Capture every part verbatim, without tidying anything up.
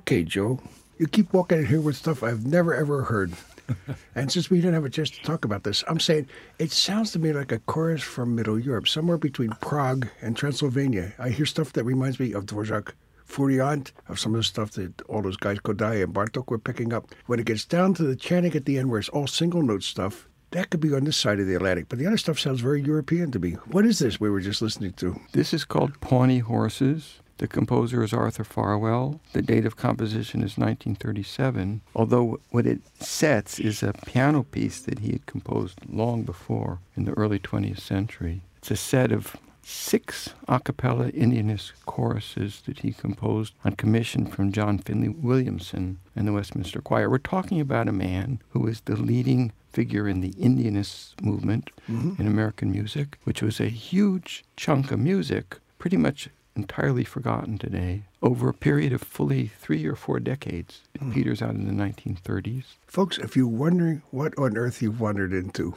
Okay, Joe, you keep walking in here with stuff I've never, ever heard. And since we didn't have a chance to talk about this, I'm saying it sounds to me like a chorus from Middle Europe, somewhere between Prague and Transylvania. I hear stuff that reminds me of Dvorak, Furiant, of some of the stuff that all those guys, Kodai and Bartok, were picking up. When it gets down to the chanting at the end where it's all single note stuff, that could be on this side of the Atlantic. But the other stuff sounds very European to me. What is this we were just listening to? This is called Pawnee Horses. The composer is Arthur Farwell. The date of composition is nineteen thirty-seven, although what it sets is a piano piece that he had composed long before in the early twentieth century. It's a set of six a cappella Indianist choruses that he composed on commission from John Finley Williamson and the Westminster Choir. We're talking about a man who is the leading figure in the Indianist movement mm-hmm. in American music, which was a huge chunk of music, pretty much entirely forgotten today, over a period of fully three or four decades. It mm. peters out in the nineteen thirties. Folks, if you're wondering what on earth you've wandered into,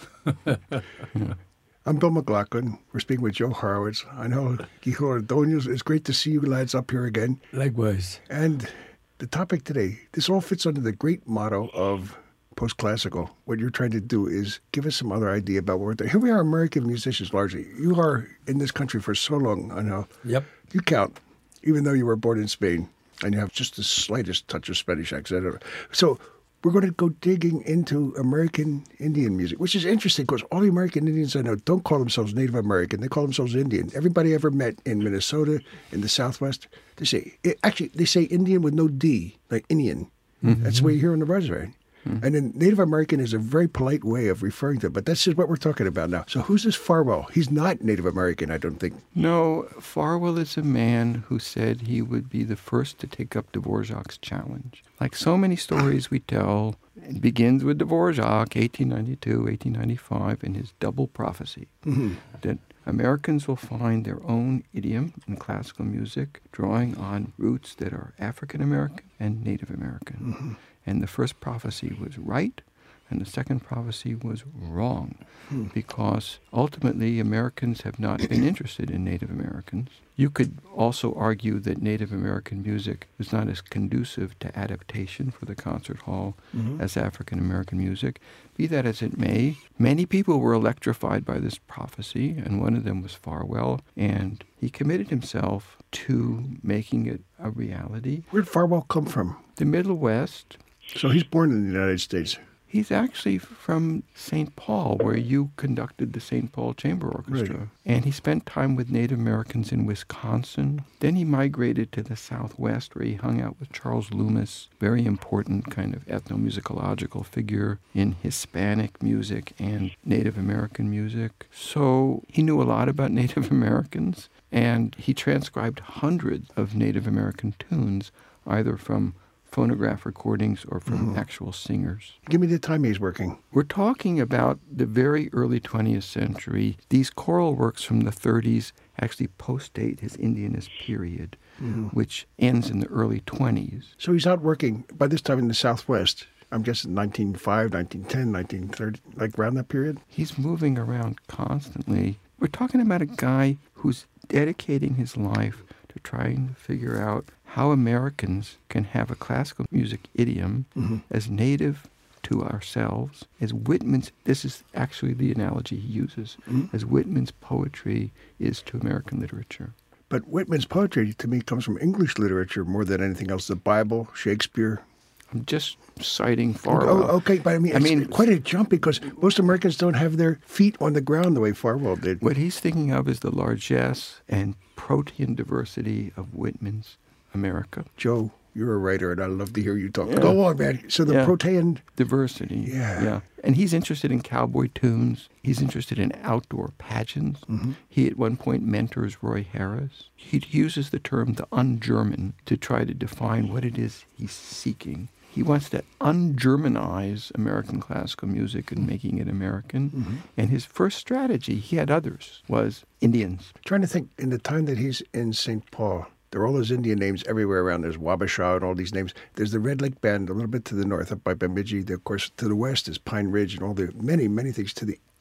yeah. I'm Bill McLaughlin. We're speaking with Joe Horowitz. I know Guijo Ordonez. It's great to see you lads up here again. Likewise. And the topic today, this all fits under the great motto of post-classical. What you're trying to do is give us some other idea about what we're doing. Here we are, American musicians largely. You are in this country for so long, I know. Yep. You count, even though you were born in Spain, and you have just the slightest touch of Spanish accent. So we're going to go digging into American Indian music, which is interesting because all the American Indians I know don't call themselves Native American. They call themselves Indian. Everybody I ever met in Minnesota, in the Southwest, they say, it, actually, they say Indian with no D, like Indian. Mm-hmm. That's the way you hear on the resume. Mm-hmm. And then Native American is a very polite way of referring to it, but that's just what we're talking about now. So who's this Farwell? He's not Native American, I don't think. No, Farwell is a man who said he would be the first to take up Dvorak's challenge. Like so many stories we tell, it begins with Dvorak, eighteen ninety-two, eighteen ninety-five, and his double prophecy, mm-hmm. that Americans will find their own idiom in classical music, drawing on roots that are African American and Native American. Mm-hmm. And the first prophecy was right, and the second prophecy was wrong, hmm. because ultimately Americans have not been interested in Native Americans. You could also argue that Native American music is not as conducive to adaptation for the concert hall mm-hmm. as African American music. Be that as it may, many people were electrified by this prophecy, and one of them was Farwell, and he committed himself to making it a reality. Where did Farwell come from? The Middle West. So he's born in the United States. He's actually from Saint Paul, where you conducted the Saint Paul Chamber Orchestra. Right. And he spent time with Native Americans in Wisconsin. Then he migrated to the Southwest, where he hung out with Charles Loomis, very important kind of ethnomusicological figure in Hispanic music and Native American music. So he knew a lot about Native Americans, and he transcribed hundreds of Native American tunes, either from phonograph recordings or from mm-hmm. actual singers. Give me the time he's working. We're talking about the very early twentieth century. These choral works from the thirties actually postdate his Indianist period, mm-hmm. which ends in the early twenties. So he's out working by this time in the Southwest. I'm guessing nineteen oh five, nineteen ten, nineteen thirty, like around that period? He's moving around constantly. We're talking about a guy who's dedicating his life to trying to figure out how Americans can have a classical music idiom mm-hmm. as native to ourselves, as Whitman's, this is actually the analogy he uses, mm-hmm. as Whitman's poetry is to American literature. But Whitman's poetry, to me, comes from English literature more than anything else. The Bible, Shakespeare. I'm just citing Farwell. Oh, okay, but I mean, I it's mean, quite a jump because most Americans don't have their feet on the ground the way Farwell did. What he's thinking of is the largesse and protean diversity of Whitman's America. Joe, you're a writer, and I'd love to hear you talk. Yeah. Go on, man. So the yeah. protean... diversity. Yeah. yeah. And he's interested in cowboy tunes. He's interested in outdoor pageants. Mm-hmm. He at one point mentors Roy Harris. He uses the term the un-German to try to define what it is he's seeking. He wants to un-Germanize American classical music and making it American. Mm-hmm. And his first strategy, he had others, was Indians. Trying to think, in the time that he's in Saint Paul, there are all those Indian names everywhere around. There's Wabasha and all these names. There's the Red Lake Band a little bit to the north, up by Bemidji. Of course, to the west is Pine Ridge and all the many, many things. To the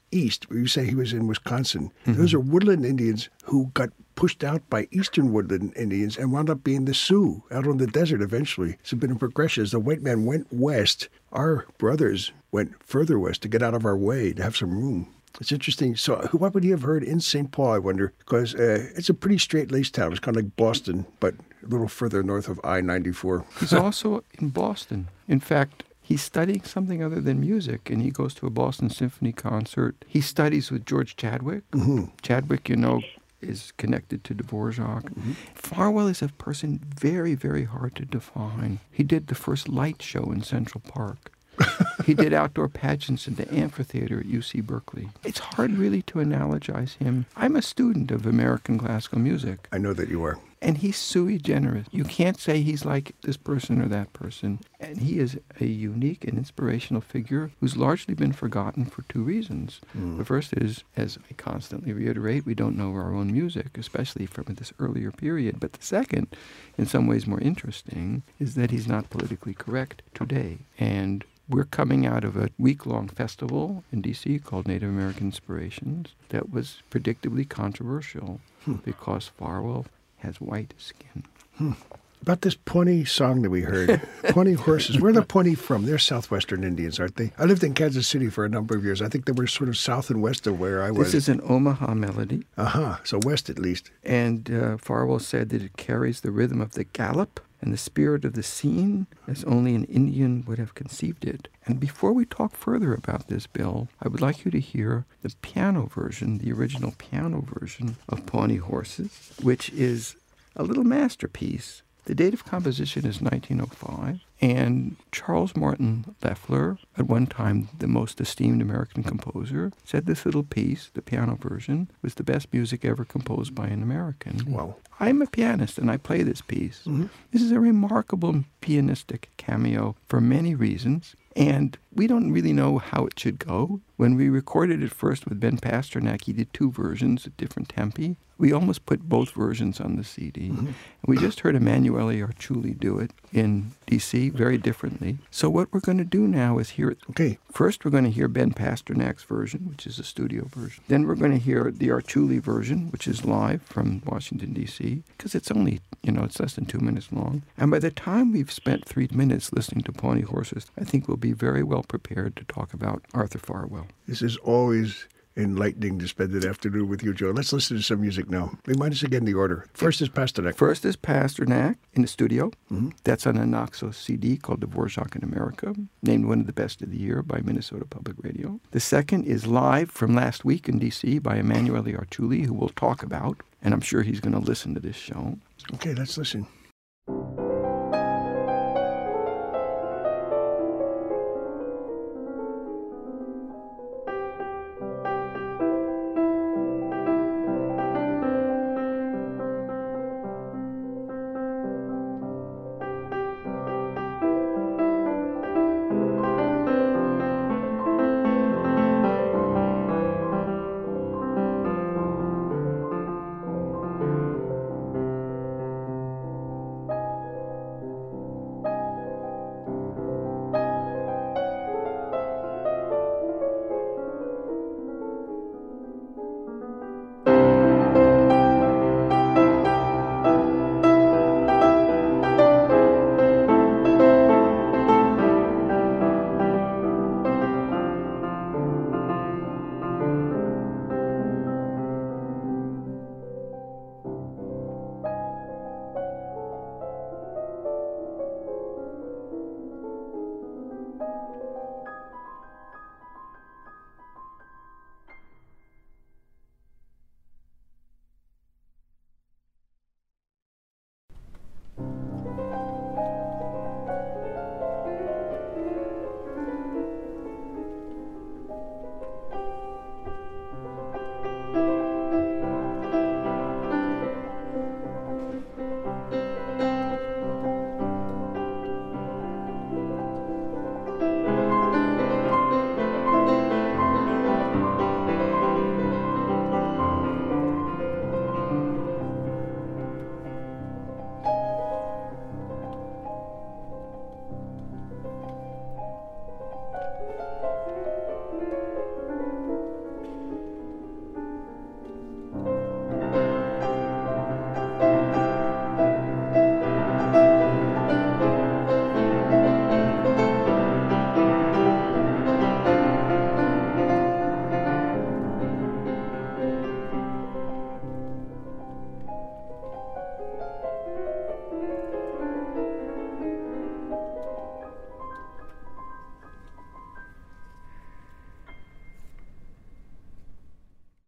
east, you say he was in Wisconsin. Mm-hmm. Those are woodland Indians who got pushed out by eastern woodland Indians and wound up being the Sioux out on the desert eventually. It's been a progression. As the white man went west, our brothers went further west to get out of our way, to have some room. It's interesting. So what would he have heard in Saint Paul, I wonder? Because uh, it's a pretty straight-laced town. It's kind of like Boston, but a little further north of I ninety-four. He's also in Boston. In fact, he's studying something other than music, and he goes to a Boston Symphony concert. He studies with George Chadwick. Mm-hmm. Chadwick, you know, is connected to Dvorak. Mm-hmm. Farwell is a person very, very hard to define. He did the first light show in Central Park. He did outdoor pageants in the amphitheater at U C Berkeley. It's hard really to analogize him. I'm a student of American classical music. I know that you are. And he's sui generis. You can't say he's like this person or that person. And he is a unique and inspirational figure who's largely been forgotten for two reasons. Mm. The first is, as I constantly reiterate, we don't know our own music, especially from this earlier period. But the second, in some ways more interesting, is that he's not politically correct today. And we're coming out of a week-long festival in D C called Native American Inspirations that was predictably controversial hmm. because Farwell has white skin. Hmm. About this Pawnee song that we heard, Pawnee horses. Where are the Pawnee from? They're southwestern Indians, aren't they? I lived in Kansas City for a number of years. I think they were sort of south and west of where I was. This is an Omaha melody. Uh-huh, so west at least. And uh, Farwell said that it carries the rhythm of the gallop and the spirit of the scene as only an Indian would have conceived it. And before we talk further about this, Bill, I would like you to hear the piano version, the original piano version of Pawnee Horses, which is a little masterpiece. The date of composition is nineteen oh five, and Charles Martin Loeffler, at one time the most esteemed American composer, said this little piece, the piano version, was the best music ever composed by an American. Wow. I'm a pianist, and I play this piece. Mm-hmm. This is a remarkable pianistic cameo for many reasons, and we don't really know how it should go. When we recorded it first with Ben Pasternak, he did two versions at different tempi. We almost put both versions on the C D. Mm-hmm. And we just heard Emanuele Arciuli do it in D C very differently. So what we're going to do now is hear it. Okay. First, we're going to hear Ben Pasternak's version, which is a studio version. Then we're going to hear the Arciuli version, which is live from Washington, D C, because it's only, you know, it's less than two minutes long. And by the time we've spent three minutes listening to Pawnee Horses, I think we'll be very well prepared to talk about Arthur Farwell. This is always enlightening to spend an afternoon with you, Joe. Let's listen to some music now. Remind us again the order. First is Pasternak. First is Pasternak in the studio. Mm-hmm. That's on a Naxos C D called Dvorak in America, named one of the best of the year by Minnesota Public Radio. The second is live from last week in D C by Emanuele Arciuli, who we'll talk about, and I'm sure he's going to listen to this show. Okay, let's listen.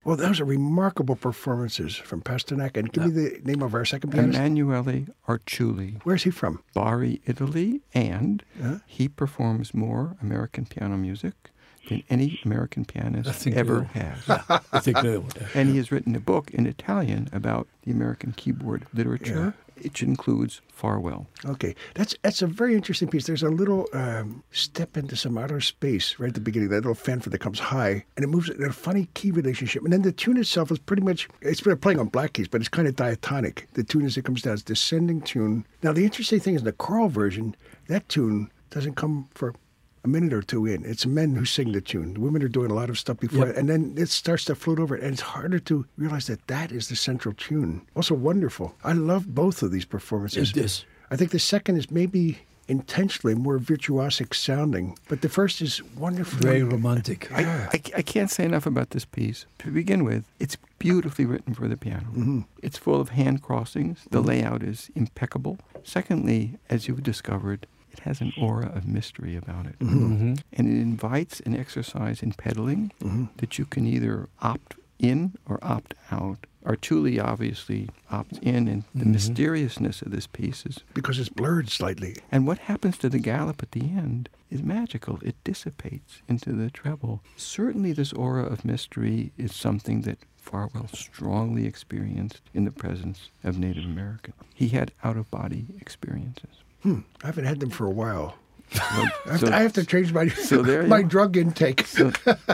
Well, those are remarkable performances from Pasternak. And give me the name of our second pianist. Emanuele Arciuli. Where's he from? Bari, Italy, and Huh? he performs more American piano music than any American pianist That's ever incredible. has. It's incredible. And he has written a book in Italian about the American keyboard literature, which includes Farwell. Okay, that's that's a very interesting piece. There's a little um, step into some outer space right at the beginning, that little fanfare that comes high, and it moves in a funny key relationship. And then the tune itself is pretty much, it's been playing on black keys, but it's kind of diatonic. The tune as it comes down is descending tune. Now, the interesting thing is in the choral version, that tune doesn't come for a minute or two in. It's men who sing the tune. The women are doing a lot of stuff before Yep. it, and then it starts to float over it, and it's harder to realize that that is the central tune. Also wonderful. I love both of these performances. It is. I think the second is maybe intentionally more virtuosic sounding, but the first is wonderfully... Very romantic. I, I, I can't say enough about this piece. To begin with, it's beautifully written for the piano. Mm-hmm. It's full of hand crossings. The layout is impeccable. Secondly, as you've discovered, it has an aura of mystery about it. Mm-hmm. And it invites an exercise in pedaling that you can either opt in or opt out. Arciuli obviously opts in, and the Mhm. mysteriousness of this piece is... Because it's blurred slightly. And what happens to the gallop at the end is magical. It dissipates into the treble. Certainly this aura of mystery is something that Farwell strongly experienced in the presence of Native Americans. He had out-of-body experiences. Hmm. I haven't had them for a while. I have, So- to, I have to change my so there my you- drug intake. So,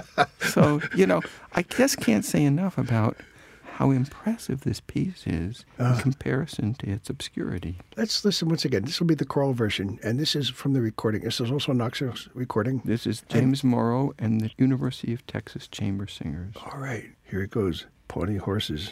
so, you know, I just can't say enough about how impressive this piece is in Uh. comparison to its obscurity. Let's listen once again. This will be the choral version, and this is from the recording. This is also Knoxville's recording. This is James Morrow and the University of Texas Chamber Singers. All right, here it goes. Pawnee Horses.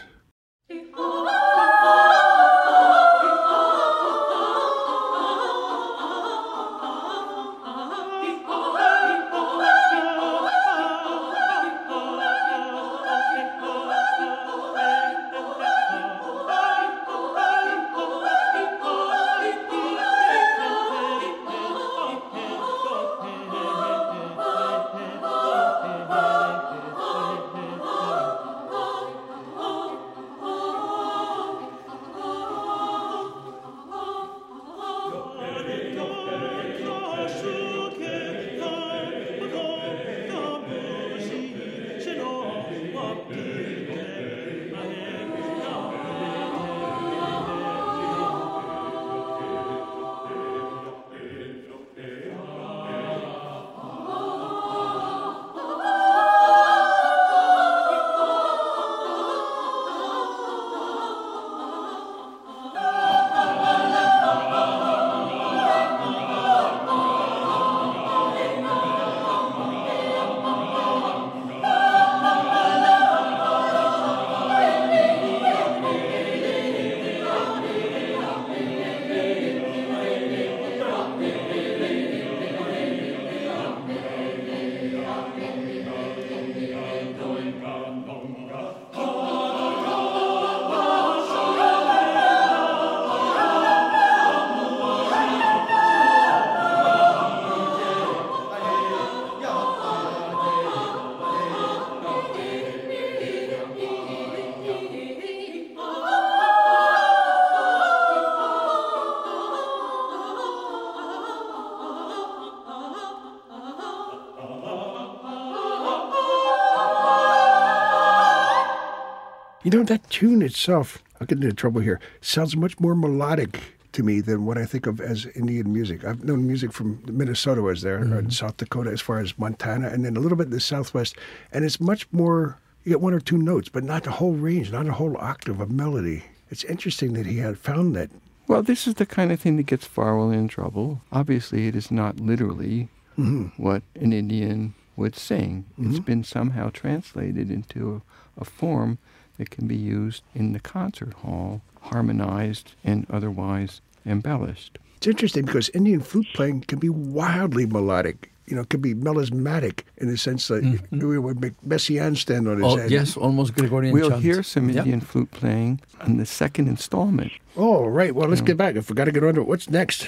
You know, that tune itself, I'll get into trouble here, sounds much more melodic to me than what I think of as Indian music. I've known music from Minnesota was there, Mm-hmm. or in South Dakota as far as Montana, and then a little bit in the Southwest. And it's much more, you get one or two notes, but not the whole range, not a whole octave of melody. It's interesting that he had found that. Well, this is the kind of thing that gets Farwell in trouble. Obviously, it is not literally Mm-hmm. what an Indian would sing. It's been somehow translated into a, a form that can be used in the concert hall, harmonized and otherwise embellished. It's interesting because Indian flute playing can be wildly melodic. You know, it can be melismatic in the sense that Mhm. it would make Messiaen stand on his Oh, head. yes, almost Gregorian We'll chant. hear some Yeah. Indian flute playing on the second installment. Oh, right. Well, let's Yeah. get back. I forgot to get on to it. What's next?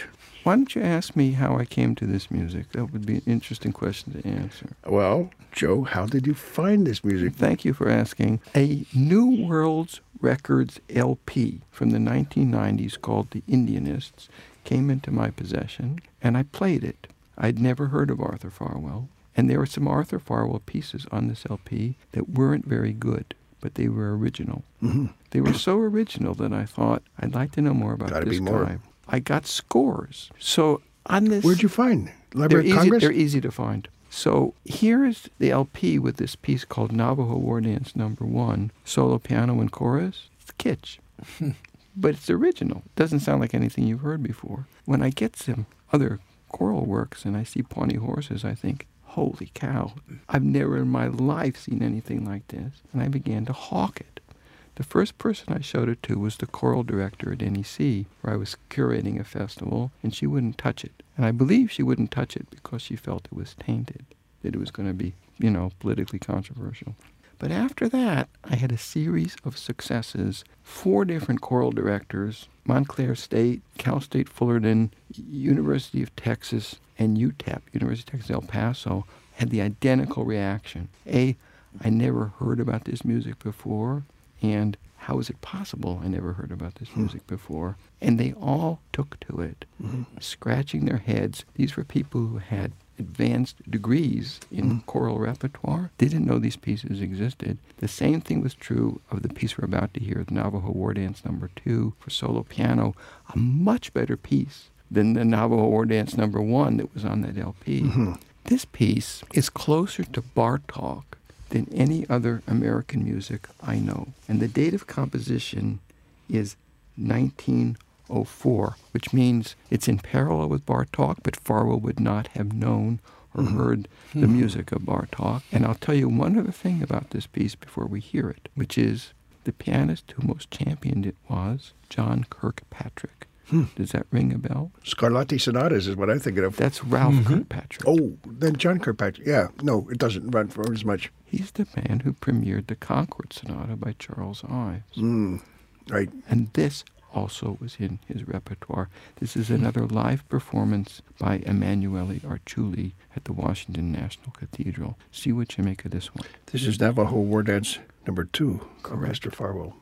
Why don't you ask me how I came to this music? That would be an interesting question to answer. Well, Joe, how did you find this music? Thank you for asking. A New Worlds Records L P from the nineteen nineties called The Indianists came into my possession, and I played it. I'd never heard of Arthur Farwell, and there were some Arthur Farwell pieces on this L P that weren't very good, but they were original. Mm-hmm. They were so original that I thought, I'd like to know more about Gotta this be more. guy. I got scores. So on this... Where'd you find? They're Library of easy, Congress? they're easy to find. So here is the L P with this piece called Navajo War Dance Number One, solo piano and chorus. It's kitsch, but it's original. It doesn't sound like anything you've heard before. When I get some other choral works and I see Pawnee Horses, I think, holy cow, I've never in my life seen anything like this. And I began to hawk it. The first person I showed it to was the choral director at N E C, where I was curating a festival, and she wouldn't touch it. And I believe she wouldn't touch it because she felt it was tainted, that it was going to be, you know, politically controversial. But after that, I had a series of successes. Four different choral directors, Montclair State, Cal State Fullerton, University of Texas, and U T E P, University of Texas El Paso, had the identical reaction. A, I never heard about this music before. And how is it possible I never heard about this music before? And they all took to it, mm-hmm. scratching their heads. These were people who had advanced degrees in mm-hmm. choral repertoire. They didn't know these pieces existed. The same thing was true of the piece we're about to hear, the Navajo War Dance Number Two for solo piano, a much better piece than the Navajo War Dance Number One that was on that L P. Mm-hmm. This piece is closer to Bartók than any other American music I know. And the date of composition is nineteen oh four, which means it's in parallel with Bartók, but Farwell would not have known or mm-hmm. heard the mm-hmm. music of Bartók. And I'll tell you one other thing about this piece before we hear it, which is the pianist who most championed it was John Kirkpatrick. Hmm. Does that ring a bell? Scarlatti Sonatas is what I'm thinking of. That's Ralph mm-hmm. Kirkpatrick. Oh, then John Kirkpatrick. Yeah, no, it doesn't run for as much. He's the man who premiered the Concord Sonata by Charles Ives. Mm, right. And this also was in his repertoire. This is another live performance by Emanuele Arciuli at the Washington National Cathedral. See what you make of this one. This is Navajo War Dance Number Two, Correct. Mister Farwell.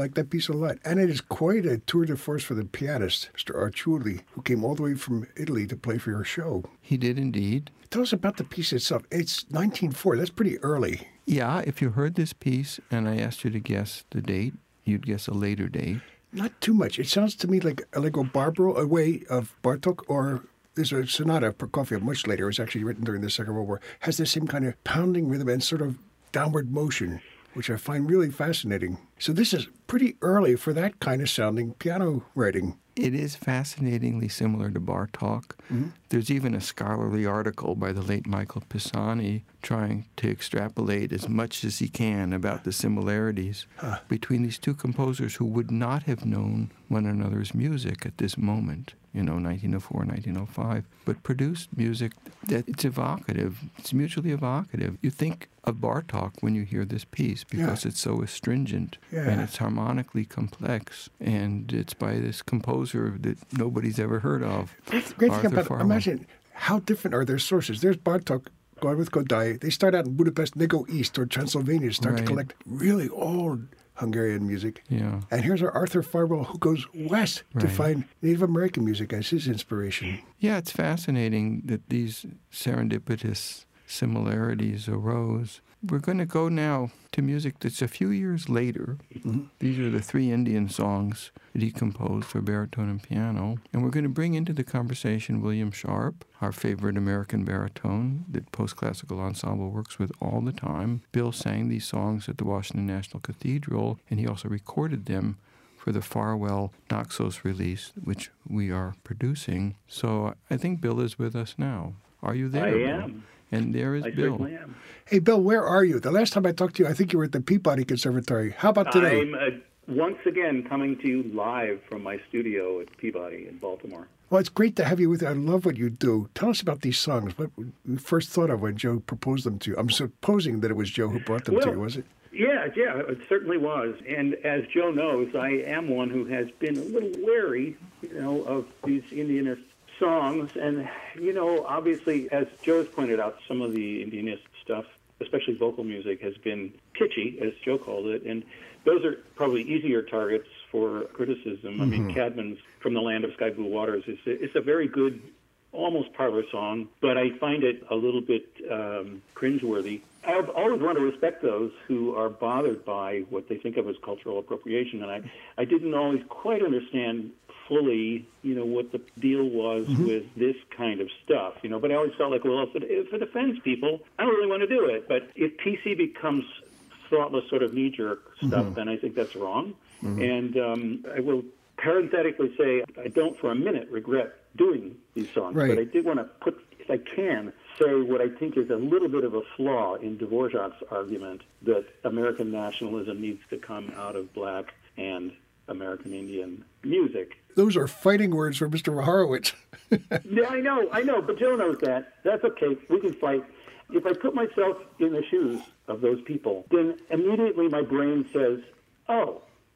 like that piece a lot. And it is quite a tour de force for the pianist, Mister Arciulli, who came all the way from Italy to play for your show. He did indeed. Tell us about the piece itself. It's nineteen oh four. That's pretty early. Yeah, if you heard this piece and I asked you to guess the date, you'd guess a later date. Not too much. It sounds to me like Allegro Barbaro, a way of Bartok, or there's a sonata Prokofiev much later. It was actually written during the Second World War. Has the same kind of pounding rhythm and sort of downward motion, which I find really fascinating. So this is pretty early for that kind of sounding piano writing. It is fascinatingly similar to Bartók. Mm-hmm. There's even a scholarly article by the late Michael Pisani trying to extrapolate as much as he can about the similarities huh. between these two composers who would not have known one another's music at this moment, you know, nineteen oh four, nineteen oh five, but produced music that it's evocative. It's mutually evocative. You think of Bartók when you hear this piece because yeah. it's so astringent yeah. and it's harmonically complex, and it's by this composer that nobody's ever heard of. That's the great Arthur thing about Farwell. Imagine how different are their sources. There's Bartók going with Kodály. They start out in Budapest and they go east toward Transylvania to start right. to collect really old Hungarian music. Yeah. And here's our Arthur Farwell who goes west right. to find Native American music as his inspiration. Yeah, it's fascinating that these serendipitous similarities arose. We're going to go now to music that's a few years later. Mm-hmm. These are the three Indian songs that he composed for baritone and piano. And we're going to bring into the conversation William Sharp, our favorite American baritone that Post-Classical Ensemble works with all the time. Bill sang these songs at the Washington National Cathedral, and he also recorded them for the Farwell Naxos release, which we are producing. So I think Bill is with us now. Are you there, I Bill? am. And there is I Bill. certainly am. Hey, Bill, where are you? The last time I talked to you, I think you were at the Peabody Conservatory. How about today? I'm uh, once again coming to you live from my studio at Peabody in Baltimore. Well, it's great to have you with you. I love what you do. Tell us about these songs. What you first thought of when Joe proposed them to you? I'm supposing that it was Joe who brought them well, to you, was it? Yeah, yeah, it certainly was. And as Joe knows, I am one who has been a little wary, you know, of these Indianist songs. And, you know, obviously, as Joe has pointed out, some of the Indianist stuff, especially vocal music, has been kitschy, as Joe called it. And those are probably easier targets for criticism. Mm-hmm. I mean, Cadman's From the Land of Sky Blue Waters is a, it's a very good, almost parlor song, but I find it a little bit um, cringeworthy. I've always want to respect those who are bothered by what they think of as cultural appropriation, and I, I didn't always quite understand fully, you know, what the deal was mm-hmm. with this kind of stuff, you know, but I always felt like, well, if it, if it offends people, I don't really want to do it. But if P C becomes thoughtless sort of knee-jerk stuff, mm-hmm. then I think that's wrong. Mm-hmm. And um, I will parenthetically say I don't for a minute regret doing these songs, right. but I did want to put, if I can, say what I think is a little bit of a flaw in Dvorak's argument that American nationalism needs to come out of black and American Indian music. Those are fighting words for Mister Horowitz. Yeah, I know, I know, but Joe knows that. That's okay. We can fight. If I put myself in the shoes of those people, then immediately my brain says, oh,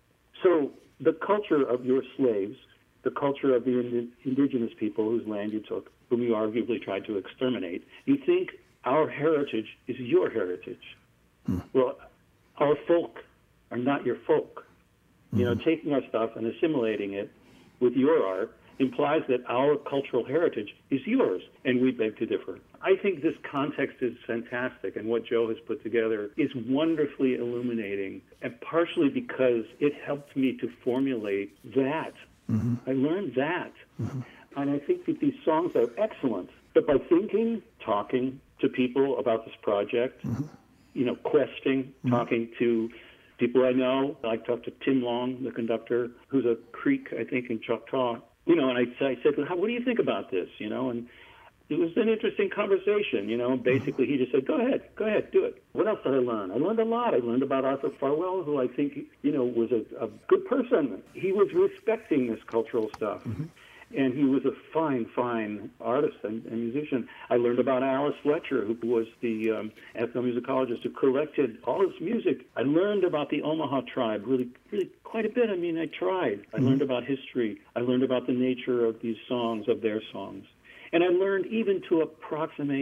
so the culture of your slaves, the culture of the ind- indigenous people whose land you took, whom you arguably tried to exterminate, you think our heritage is your heritage. Hmm. Well, our folk are not your folk. Mm-hmm. You know, taking our stuff and assimilating it with your art implies that our cultural heritage is yours, and we beg to differ. I think this context is fantastic, and what Joe has put together is wonderfully illuminating, and partially because it helped me to formulate that. Mm-hmm. I learned that. Mm-hmm. And I think that these songs are excellent. But by thinking, talking to people about this project, mm-hmm. you know, questing, mm-hmm. talking to people I know, I talked to Tim Long, the conductor, who's a Creek, I think, in Choctaw. You know, and I, I said, well, how, what do you think about this? You know, and it was an interesting conversation, you know. Basically, he just said, go ahead, go ahead, do it. What else did I learn? I learned a lot. I learned about Arthur Farwell, who I think, you know, was a, a good person. He was respecting this cultural stuff. Mm-hmm. And he was a fine, fine artist and, and musician. I learned about Alice Fletcher, who was the um, ethnomusicologist who collected all his music. I learned about the Omaha tribe really, really quite a bit. I mean, I tried. I mm-hmm. learned about history. I learned about the nature of these songs, of their songs. And I learned even to approximate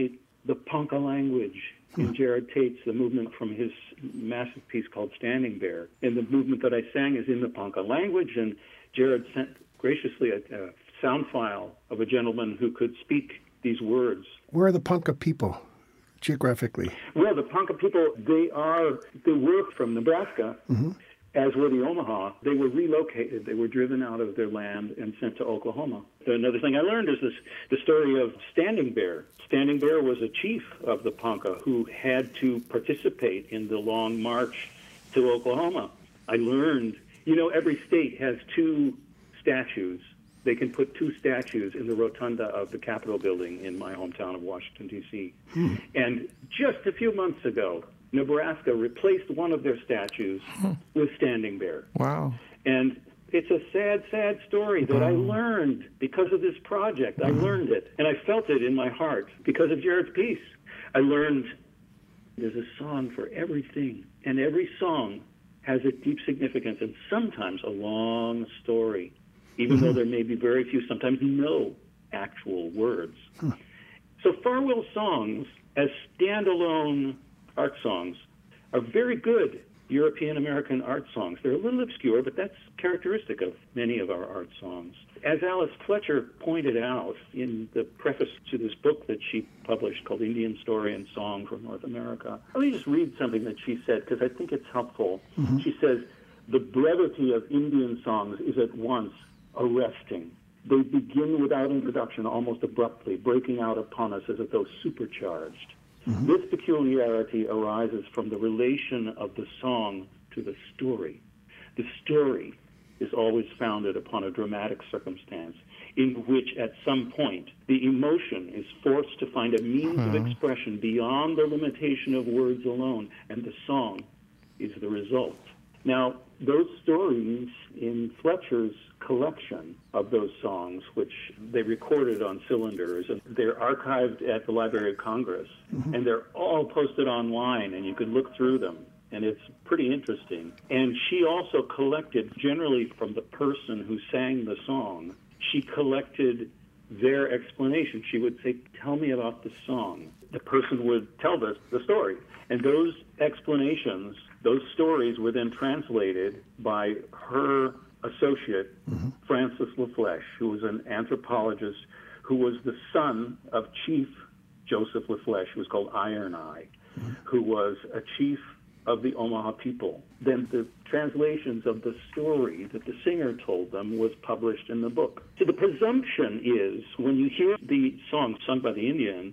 the Ponca language in Jared Tate's The Movement from his massive piece called Standing Bear. And the movement that I sang is in the Ponca language, and Jared sent graciously a, a sound file of a gentleman who could speak these words. Where are the Ponca people geographically? Well, the Ponca people, they are, they were from Nebraska, mm-hmm. as were the Omaha. They were relocated. They were driven out of their land and sent to Oklahoma. Another thing I learned is this, the story of Standing Bear. Standing Bear was a chief of the Ponca who had to participate in the long march to Oklahoma. I learned, you know, every state has two statues. They can put two statues in the rotunda of the Capitol building in my hometown of Washington, D C Hmm. And just a few months ago, Nebraska replaced one of their statues hmm. with Standing Bear. Wow. And it's a sad, sad story that I learned because of this project. I learned it, and I felt it in my heart because of Jared's piece. I learned there's a song for everything, and every song has a deep significance and sometimes a long story, even mm-hmm. though there may be very few, sometimes no actual words. Huh. So Farwell songs, as standalone art songs, are very good European-American art songs. They're a little obscure, but that's characteristic of many of our art songs. As Alice Fletcher pointed out in the preface to this book that she published called Indian Story and Song from North America, let me just read something that she said, because I think it's helpful. Mm-hmm. She says, "The brevity of Indian songs is at once arresting. They begin without introduction, almost abruptly, breaking out upon us as if though supercharged. Mm-hmm. This peculiarity arises from the relation of the song to the story. The story is always founded upon a dramatic circumstance in which at some point the emotion is forced to find a means mm-hmm. of expression beyond the limitation of words alone, and the song is the result." Now, those stories in Fletcher's collection of those songs, which they recorded on cylinders, and they're archived at the Library of Congress, mm-hmm. and they're all posted online, and you can look through them, and it's pretty interesting. And she also collected, generally from the person who sang the song, she collected their explanation. She would say, "Tell me about the song." The person would tell us the story, and those explanations, those stories were then translated by her associate, mm-hmm. Francis LaFleche, who was an anthropologist who was the son of Chief Joseph LaFleche, who was called Iron Eye, mm-hmm. who was a chief of the Omaha people. Then the translations of the story that the singer told them was published in the book. So the presumption is, when you hear the song sung by the Indian,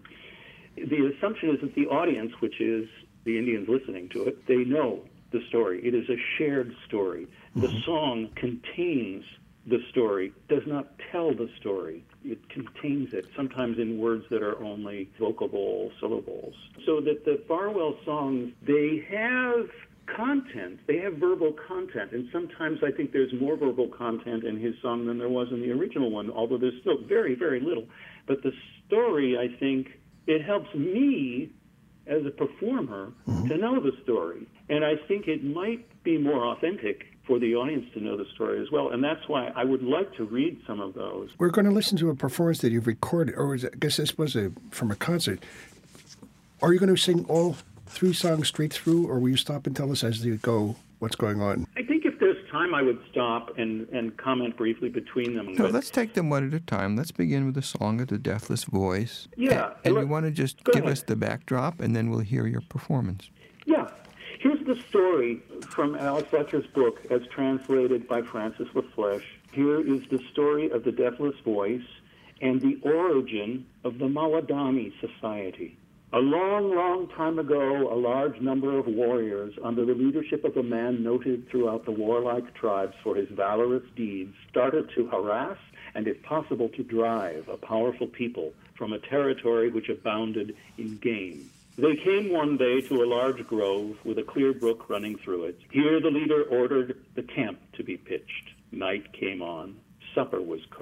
the assumption is that the audience, which is the Indians listening to it, they know the story. It is a shared story. The mm-hmm. song contains the story, does not tell the story. It contains it, sometimes in words that are only vocable syllables. So that the Farwell songs, they have content, they have verbal content, and sometimes I think there's more verbal content in his song than there was in the original one, although there's still very, very little. But the story, I think, it helps me as a performer mm-hmm. to know the story. And I think it might be more authentic for the audience to know the story as well. And that's why I would like to read some of those. We're going to listen to a performance that you've recorded, or was it, I guess this was a, from a concert. Are you going to sing all three songs straight through, or will you stop and tell us as you go what's going on? I think if there's time, I would stop and, and comment briefly between them. So let's take them one at a time. Let's begin with the Song of the Deathless Voice. Yeah. And, and you want to just give ahead. us the backdrop, and then we'll hear your performance. Yeah. Here's the story from Alice Fletcher's book as translated by Francis LaFleche. Here is the story of the Deathless Voice and the origin of the Mawadani Society. A long, long time ago, a large number of warriors, under the leadership of a man noted throughout the warlike tribes for his valorous deeds, started to harass and, if possible, to drive a powerful people from a territory which abounded in game. They came one day to a large grove with a clear brook running through it. Here the leader ordered the camp to be pitched. Night came on. Supper was cooked.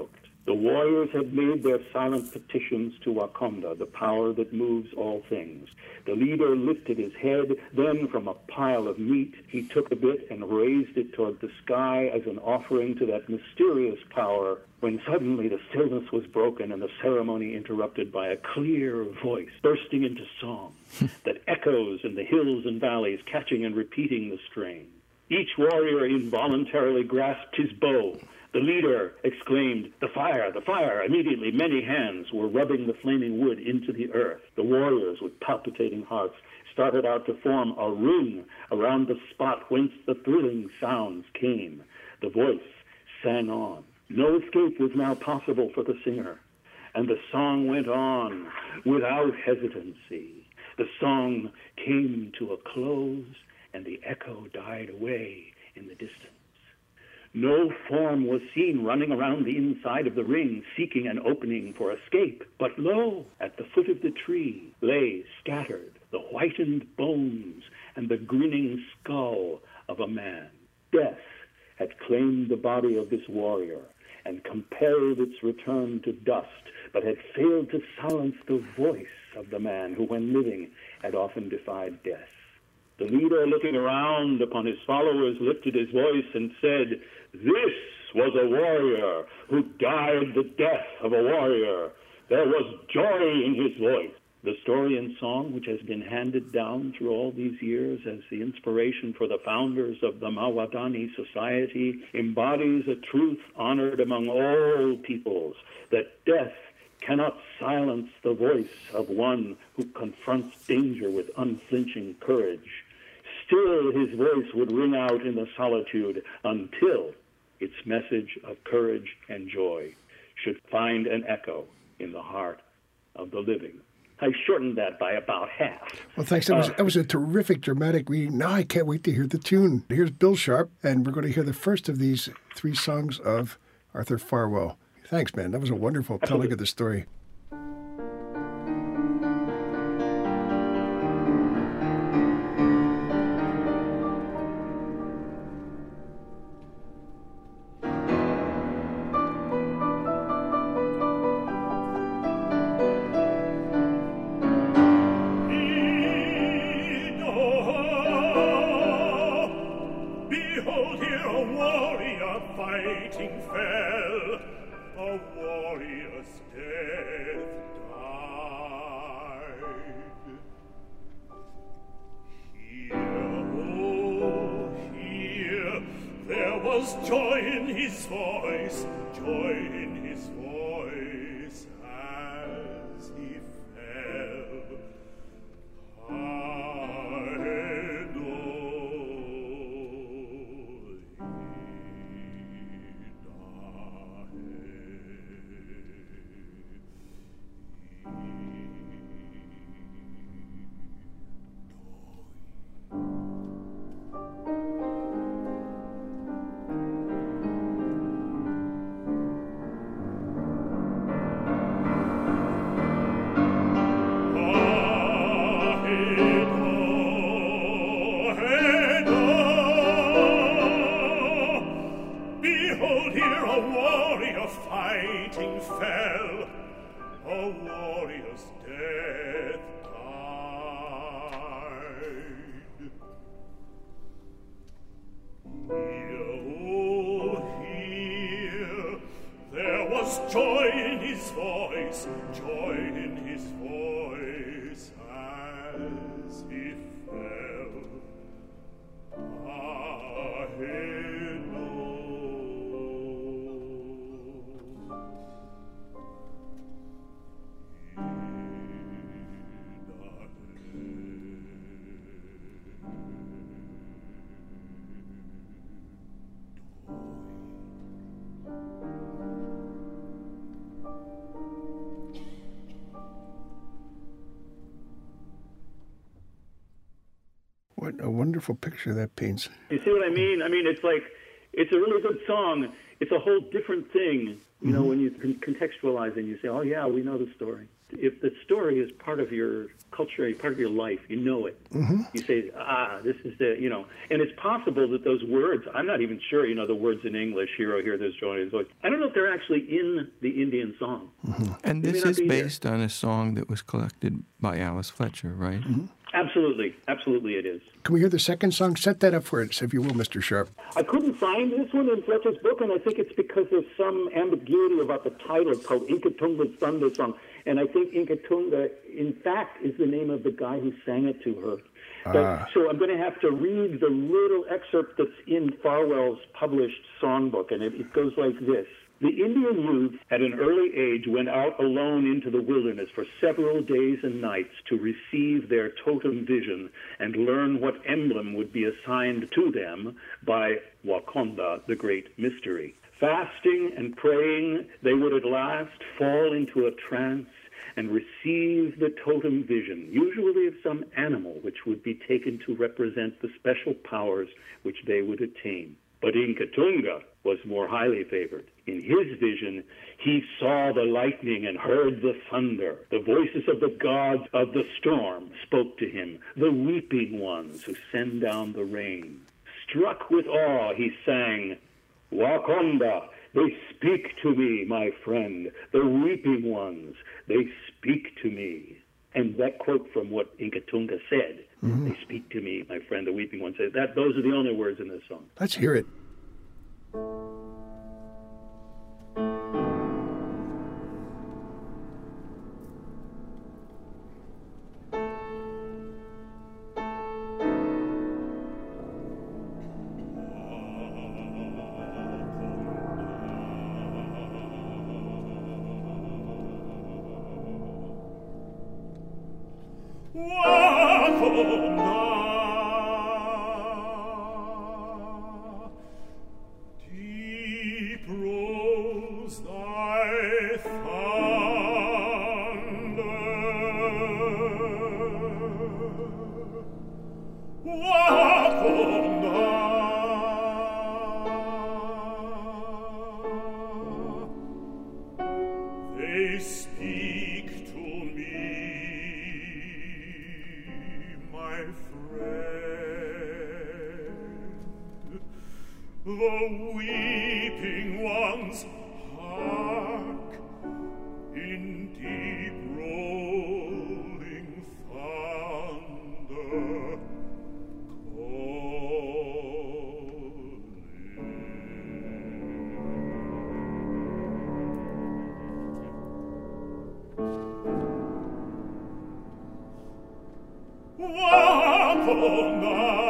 The warriors had made their silent petitions to Wakonda, the power that moves all things. The leader lifted his head, then from a pile of meat he took a bit and raised it toward the sky as an offering to that mysterious power, when suddenly the stillness was broken and the ceremony interrupted by a clear voice bursting into song that echoes in the hills and valleys, catching and repeating the strain. Each warrior involuntarily grasped his bow. The leader exclaimed, "The fire, the fire!" Immediately many hands were rubbing the flaming wood into the earth. The warriors, with palpitating hearts, started out to form a ring around the spot whence the thrilling sounds came. The voice sang on. No escape was now possible for the singer, and the song went on without hesitancy. The song came to a close, and the echo died away in the distance. No form was seen running around the inside of the ring, seeking an opening for escape. But lo, at the foot of the tree lay scattered the whitened bones and the grinning skull of a man. Death had claimed the body of this warrior and compelled its return to dust, but had failed to silence the voice of the man who, when living, had often defied death. The leader, looking around upon his followers, lifted his voice and said, "This was a warrior who died the death of a warrior. There was joy in his voice." The story and song, which has been handed down through all these years as the inspiration for the founders of the Mawadani Society, embodies a truth honored among all peoples, that death cannot silence the voice of one who confronts danger with unflinching courage. Still his voice would ring out in the solitude until its message of courage and joy should find an echo in the heart of the living. I shortened that by about half. Well, thanks. That was, Uh, that was a terrific dramatic reading. Now I can't wait to hear the tune. Here's Bill Sharp, and we're going to hear the first of these three songs of Arthur Farwell. Thanks, man. That was a wonderful telling of the story. Behold, here a warrior fighting fell, a warrior's death died. Here, oh, here, there was joy in his voice, joy in his voice as he fell. What a wonderful picture that paints. You see what I mean? I mean, it's like It's a really good song. It's a whole different thing, you know, when you con- contextualize and you say, oh, yeah, we know the story. If the story is part of your culture, part of your life, you know it. Mm-hmm. You say, ah, this is the, you know. And it's possible that those words, I'm not even sure, you know, the words in English, hero, here, there's joy, there's joy. I don't know if they're actually in the Indian song. Mm-hmm. And this is based there. on a song that was collected by Alice Fletcher, right? Mm-hmm. Absolutely. Absolutely it is. Can we hear the second song? Set that up for us, if you will, Mister Sharp. I couldn't find this one in Fletcher's book, and I think it's because there's some ambiguity about the title. It's called Inkatunga's Thunder Song. And I think Inkatunga, in fact, is the name of the guy who sang it to her. But, ah. So I'm going to have to read the little excerpt that's in Farwell's published songbook, and it, it goes like this. The Indian youth at an early age went out alone into the wilderness for several days and nights to receive their totem vision and learn what emblem would be assigned to them by Wakonda, the great mystery. Fasting and praying, they would at last fall into a trance and receive the totem vision, usually of some animal which would be taken to represent the special powers which they would attain. But Inkatunga was more highly favored. In his vision, he saw the lightning and heard the thunder. The voices of the gods of the storm spoke to him, the weeping ones who send down the rain. Struck with awe, he sang, Wakonda, they speak to me, my friend. The weeping ones, they speak to me. And that quote from what Inkatunga said, mm-hmm. They speak to me, my friend, the weeping ones. That, those are the only words in this song. Let's hear it. The weeping ones hark in deep rolling thunder calling. Wakonda.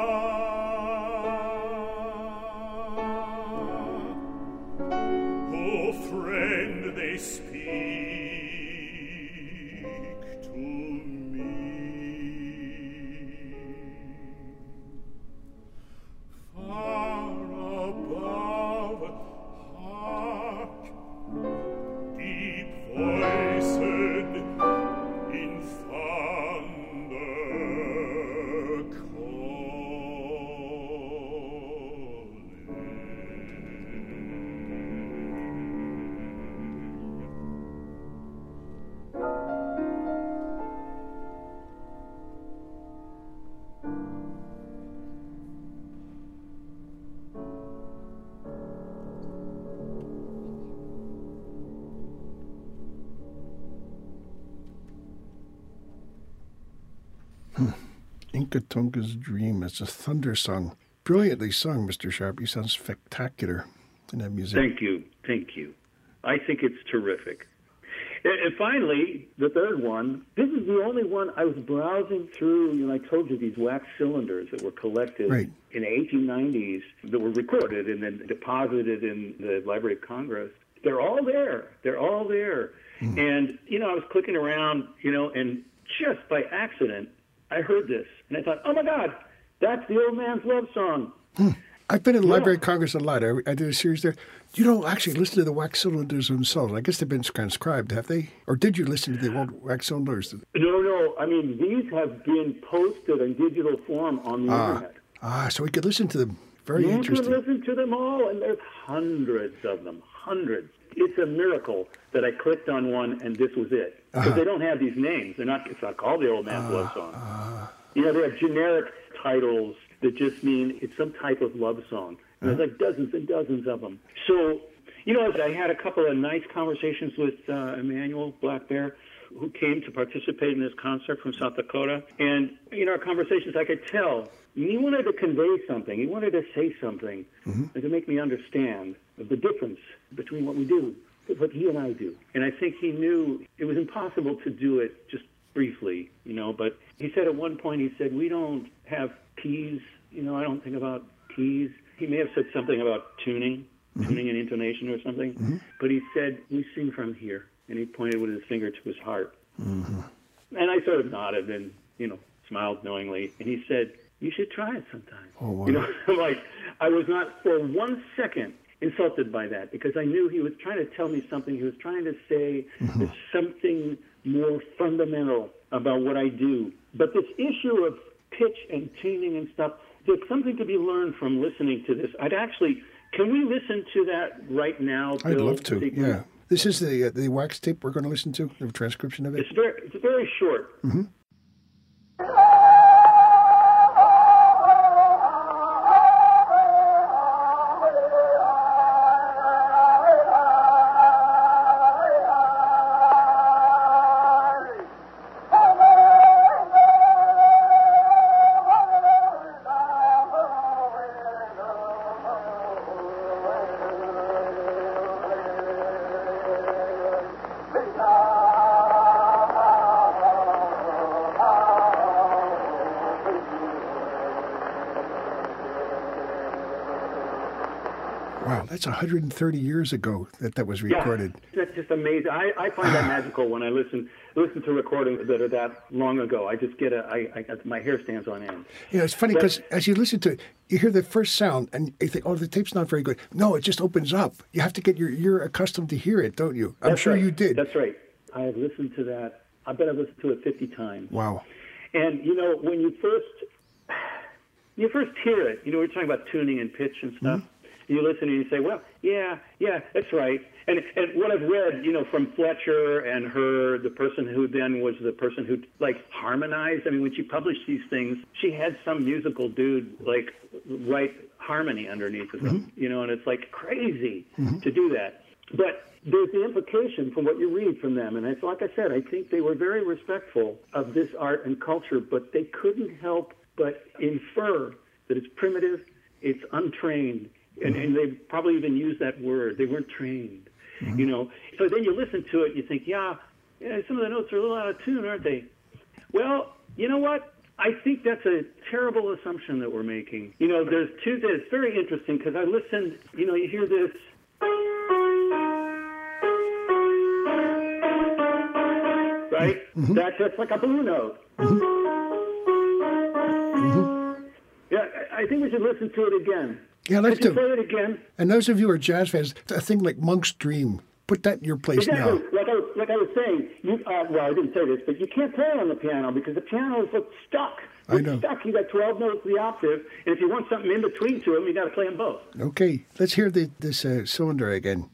Inkatunga's Dream. It's a thunder song. Brilliantly sung, Mister Sharp. You sound spectacular in that music. Thank you. Thank you. I think it's terrific. And, and finally, the third one. This is the only one I was browsing through. You know, I told you these wax cylinders that were collected right. in the eighteen nineties that were recorded and then deposited in the Library of Congress. They're all there. They're all there. Mm. And, you know, I was clicking around, you know, and just by accident, I heard this, and I thought, oh, my God, that's the old man's love song. Hmm. I've been in the yeah. Library of Congress a lot. I, I did a series there. You don't actually listen to the wax cylinders themselves. I guess they've been transcribed, have they? Or did you listen to the old wax cylinders? No, no. I mean, these have been posted in digital form on the ah. Internet. Ah, so we could listen to them Very you interesting. can listen to them all, and there's hundreds of them, hundreds. It's a miracle that I clicked on one and this was it. Because Uh-huh. they don't have these names. They're not. It's not called the Old Man's Love Song. Uh, You know, they have generic titles that just mean it's some type of love song. And there's like dozens and dozens of them. So, you know, I had a couple of nice conversations with uh, Emmanuel Black Bear, who came to participate in this concert from South Dakota. And in our conversations, I could tell he wanted to convey something. He wanted to say something Mm-hmm. and to make me understand the difference between what we do, what he and I do. And I think he knew it was impossible to do it just briefly, you know, but he said at one point, he said, we don't have keys, you know, I don't think about keys. He may have said something about tuning, mm-hmm. tuning and intonation or something, mm-hmm. but he said, we sing from here. And he pointed with his finger to his heart. Mm-hmm. And I sort of nodded and, you know, smiled knowingly. And he said, you should try it sometime. Oh, wow. You know, like, I was not for one second insulted by that, because I knew he was trying to tell me something. He was trying to say Mm-hmm. there's something more fundamental about what I do. But this issue of pitch and tuning and stuff, there's something to be learned from listening to this. I'd actually, can we listen to that right now, Bill? I'd love to, yeah. This is the uh, the wax tape we're going to listen to, the transcription of it. It's very, it's very short. Mm-hmm. Wow, that's one hundred thirty years ago that that was recorded. Yeah, that's just amazing. I, I find that magical when I listen listen to recordings that are that long ago. I just get a, I, I my hair stands on end. Yeah, it's funny because as you listen to it, you hear the first sound and you think, oh, the tape's not very good. No, it just opens up. You have to get your ear accustomed to hear it, don't you? I'm That's sure right. you did. That's right. I have listened to that. I bet I've listened to it fifty times. Wow. And, you know, when you first you first hear it, you know, we're talking about tuning and pitch and stuff. Mm-hmm. You listen and you say, well, yeah, yeah, that's right. And and what I've read, you know, from Fletcher and her, the person who then was the person who, like, harmonized. I mean, when she published these things, she had some musical dude, like, write harmony underneath of them, mm-hmm. you know, and it's, like, crazy mm-hmm. to do that. But there's the implication from what you read from them. And it's like I said, I think they were very respectful of this art and culture, but they couldn't help but infer that it's primitive, it's untrained, and, and they probably even used that word. They weren't trained, mm-hmm. you know. So then you listen to it, you think, yeah, yeah, some of the notes are a little out of tune, aren't they? Well, you know what? I think that's a terrible assumption that we're making. You know, there's two things. It's very interesting because I listened, you know, you hear this. Right? Mm-hmm. That's, that's like a blue note. Mm-hmm. Mm-hmm. Yeah, I think we should listen to it again. Yeah, let's do it. Play it again. And those of you who are jazz fans, a thing like Monk's Dream, put that in your place exactly. now. Like I, like I was saying, you, uh, well, I didn't say this, but you can't play on the piano because the piano is stuck. It's I know. stuck. You got twelve notes of the octave, and if you want something in between two of them, you got to play them both. Okay, let's hear the, this uh, cylinder again.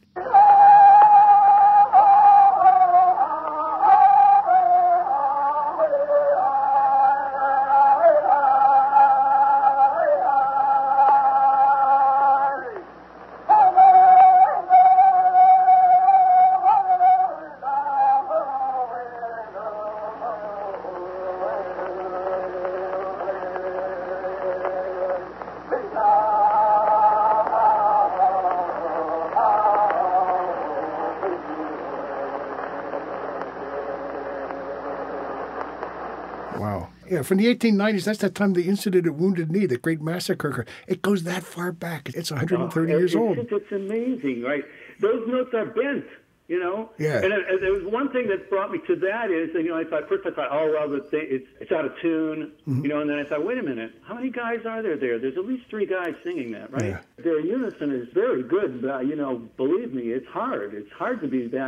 Wow. Yeah, from the eighteen nineties, that's that time the incident at Wounded Knee, the great massacre. It goes that far back. It's one hundred thirty oh, years it's, old. It's, it's amazing, right? Those notes are bent, you know? Yeah. And uh, there was one thing that brought me to that is, you know, I thought, first I thought, oh, well, the thing, it's, it's out of tune, mm-hmm. you know, and then I thought, wait a minute, how many guys are there there? There's at least three guys singing that, right? Yeah. Their unison is very good, but, you know, believe me, it's hard. It's hard to be that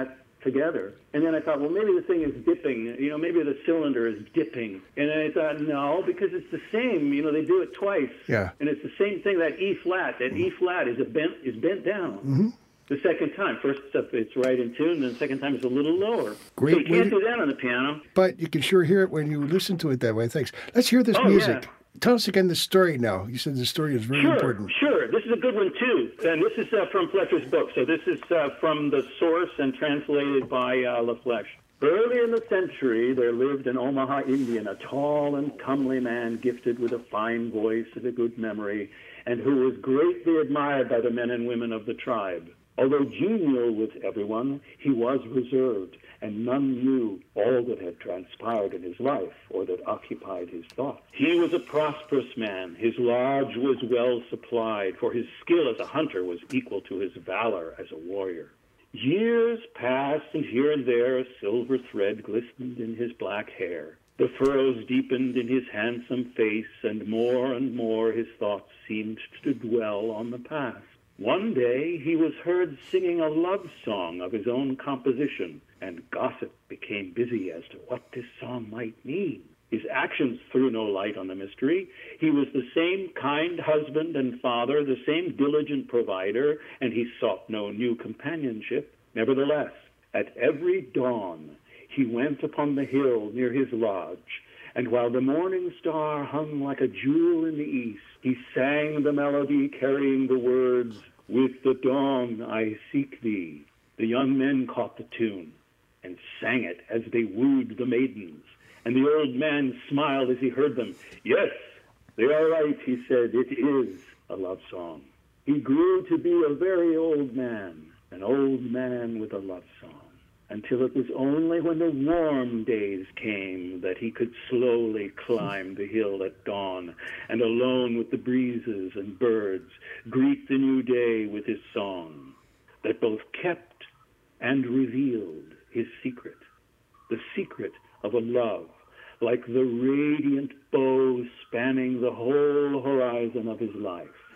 together. And then I thought, well, maybe the thing is dipping. You know, maybe the cylinder is dipping. And then I thought, no, because it's the same. You know, they do it twice. Yeah. And it's the same thing. That E flat, that E flat is a bent is bent down. Mm-hmm. The second time, first up it's right in tune, and the second time it's a little lower. Great so you can't way- do that on the piano. But you can sure hear it when you listen to it that way. Thanks. Let's hear this Oh, music. yeah. Tell us again the story now. You said the story is very Sure, important. sure. This is a good one, too. And this is uh, from Fletcher's book. So this is uh, from the source and translated by uh, LaFleche. Early in the century, there lived in Omaha, Indiana, a tall and comely man gifted with a fine voice and a good memory, and who was greatly admired by the men and women of the tribe. Although genial with everyone, he was reserved, and none knew all that had transpired in his life or that occupied his thoughts. He was a prosperous man. His lodge was well supplied, for his skill as a hunter was equal to his valor as a warrior. Years passed, and here and there a silver thread glistened in his black hair. The furrows deepened in his handsome face, and more and more his thoughts seemed to dwell on the past. One day he was heard singing a love song of his own composition, and gossip became busy as to what this song might mean. His actions threw no light on the mystery. He was the same kind husband and father, the same diligent provider, and he sought no new companionship. Nevertheless, at every dawn he went upon the hill near his lodge, and while the morning star hung like a jewel in the east, he sang the melody carrying the words, "With the dawn I seek thee." The young men caught the tune and sang it as they wooed the maidens, and the old man smiled as he heard them. "Yes, they are right," he said, "it is a love song." He grew to be a very old man, an old man with a love song, until it was only when the warm days came that he could slowly climb the hill at dawn and, alone with the breezes and birds, greet the new day with his song that both kept and revealed his secret, the secret of a love like the radiant bow spanning the whole horizon of his life.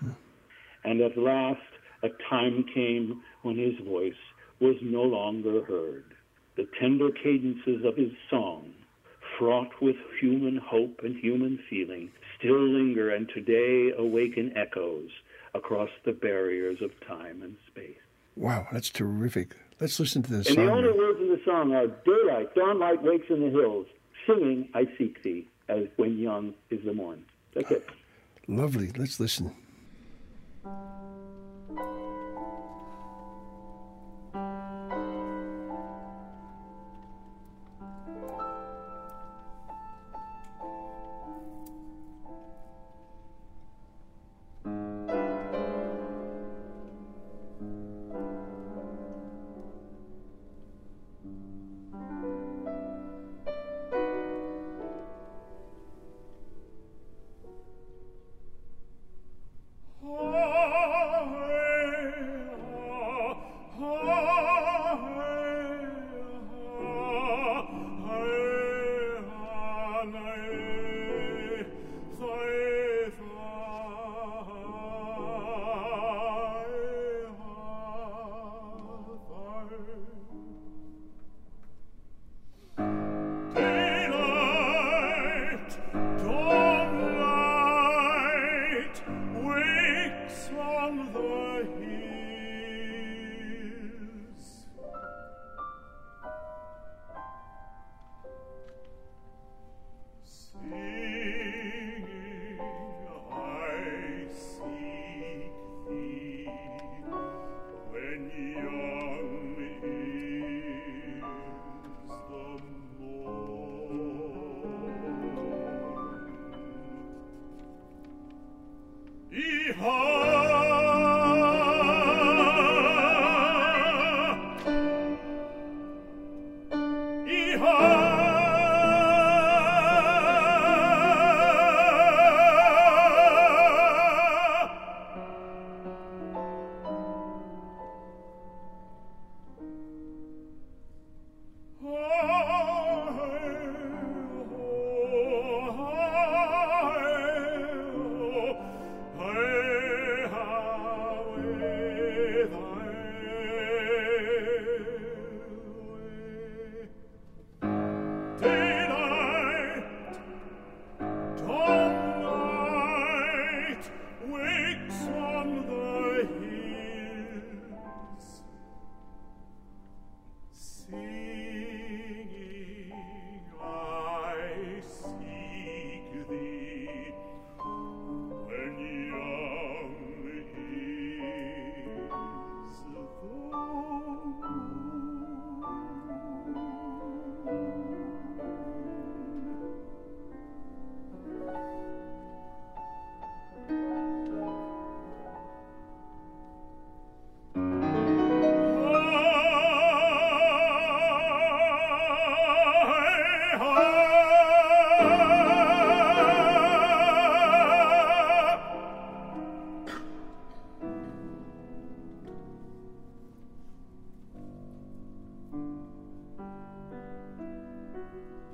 And at last a time came when his voice was no longer heard. The tender cadences of his song, fraught with human hope and human feeling, still linger and today awaken echoes across the barriers of time and space. Wow, that's terrific. Let's listen to this And song. the only now. words in the song are, "Daylight, dawnlight wakes in the hills, singing I seek thee, as when young is the morn." That's it. Lovely. Let's listen. Daylight, dawnlight wakes on the hills. Singing, I seek thee when young is the morn.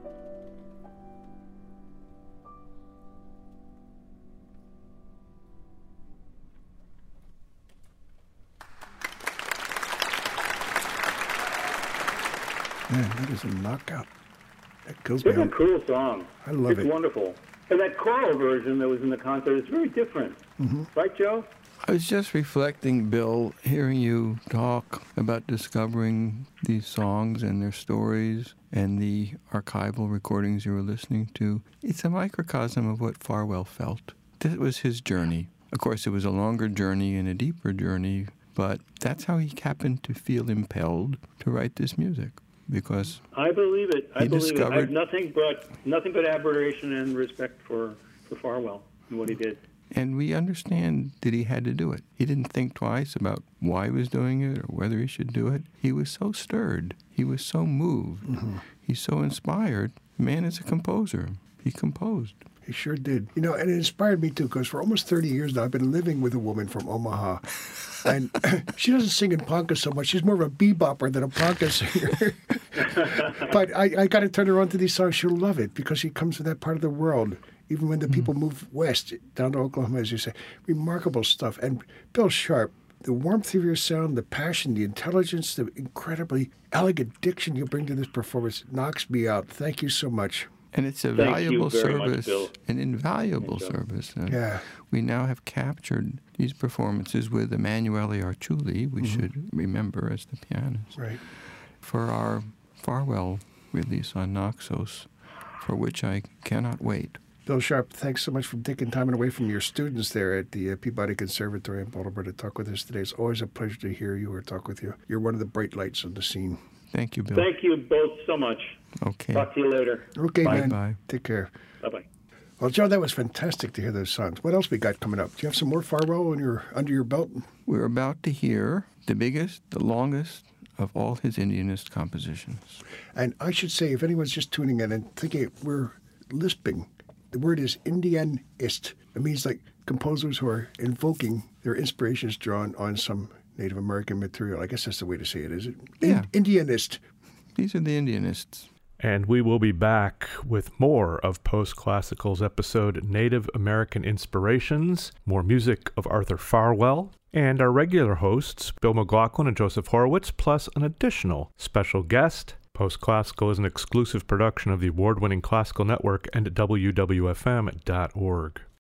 Man, that is a knockout. That kills me. It's a cool song. I love it's it. It's wonderful. And that choral version that was in the concert is very different. Mm-hmm. Right, Joe? I was just reflecting, Bill, hearing you talk about discovering these songs and their stories and the archival recordings you were listening to. It's a microcosm of what Farwell felt. This was his journey. Of course, it was a longer journey and a deeper journey, but that's how he happened to feel impelled to write this music. Because I believe it. I he believe discovered, it. I have nothing but nothing but admiration and respect for, for Farwell and what he did. And we understand that he had to do it. He didn't think twice about why he was doing it or whether he should do it. He was so stirred. He was so moved. Mm-hmm. He's so inspired. Man is a composer. He composed. He sure did. You know, and it inspired me, too, because for almost thirty years now, I've been living with a woman from Omaha. And she doesn't sing in polka so much. She's more of a bebopper than a polka singer. But I, I got to turn her on to these songs. She'll love it because she comes from that part of the world. Even when the people mm. move west, down to Oklahoma, as you say. Remarkable stuff. And Bill Sharp, the warmth of your sound, the passion, the intelligence, the incredibly elegant diction you bring to this performance knocks me out. Thank you so much. And it's a Thank valuable service, much, an invaluable service. Uh, yeah. We now have captured these performances with Emanuele Arciuli, we mm-hmm. should remember as the pianist, right. for our Farwell release on Naxos, for which I cannot wait. Bill Sharp, thanks so much for taking time away from your students there at the uh, Peabody Conservatory in Baltimore to talk with us today. It's always a pleasure to hear you or talk with you. You're one of the bright lights on the scene. Thank you, Bill. Thank you both so much. Okay. Talk to you later. Okay, bye, man. Bye. Take care. Bye-bye. Well, Joe, that was fantastic to hear those songs. What else we got coming up? Do you have some more Farwell on your, under your belt? We're about to hear the biggest, the longest of all his Indianist compositions. And I should say, if anyone's just tuning in and thinking we're lisping, the word is Indianist. It means like composers who are invoking their inspirations drawn on some Native American material. I guess that's the way to say it, is it? Yeah. In- Indianist. These are the Indianists. And we will be back with more of Post Classical's episode Native American Inspirations, more music of Arthur Farwell, and our regular hosts, Bill McLaughlin and Joseph Horowitz, plus an additional special guest. Post Classical is an exclusive production of the award-winning Classical Network and W W F M dot org.